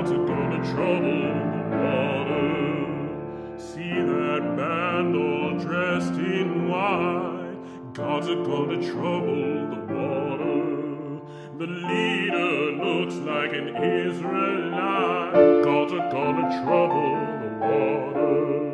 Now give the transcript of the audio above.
God's gonna trouble the water. See that band all dressed in white. God's gonna trouble the water. The leader looks like an Israelite. God's gonna trouble the water.